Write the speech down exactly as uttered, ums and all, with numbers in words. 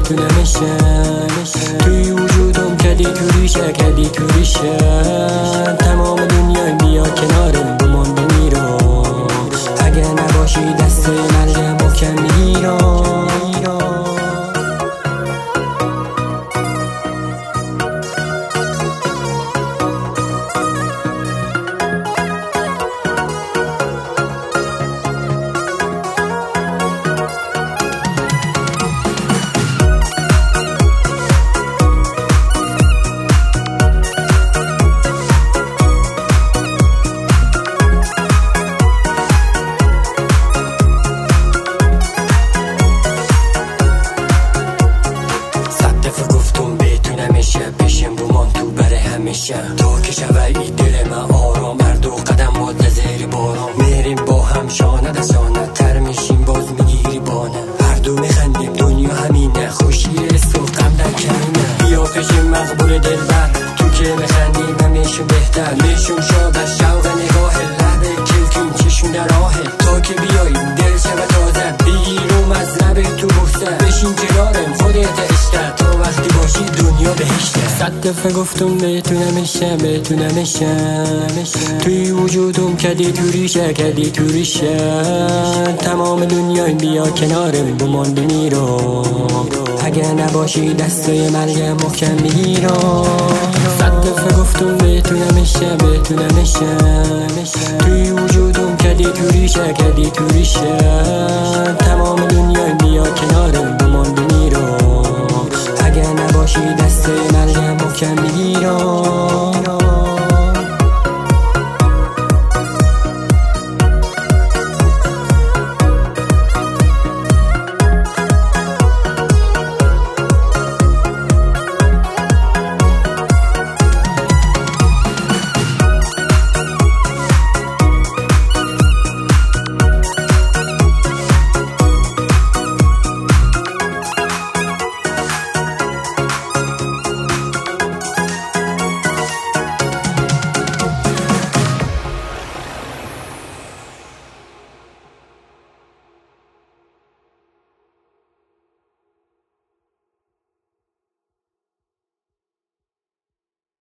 بتونمشم. توی وجودم کدی توریشه کدی توریشه تمام دنیای بیا کنارم بمان بمیرم. اگه نباشی دست مرگم محکم میگیرم. پیشم بمان تو بره همیشه تا که شوی دل من آرام هر دو قدم باد زیر باران میریم با هم شانه در شانه تر میشیم باز میگیری بانه هر دو میخندیم دنیا همینه خوشی رسو غم در کمینه بیا پیشم مقبول دل بر تو که میخندیم همیشون بهتر میشون شاد از شوق نگاه لب کلکین چشون در راهه تا که بیاییم دل شب تازه بگیرم از لب تو بخته بشین کنارم خودت عشقه تا وقتی باشی دنیا بهشته. صد دفعه گفتم بتونمشم بتونمشم توی وجودم کدی توریشه کدی توریشه تمام دنیای بیا کنارم بمان بمیرم. اگه نباشی دستای مرگم محکم میگیرم. صد دفعه گفتم بتونمشم بتونمشم توی وجودم کدی توریشه کدی توریشه تمام دنیای بیا کنارم بمان بمیرم. اگه نباشی دست مرگم محکم میگیرم.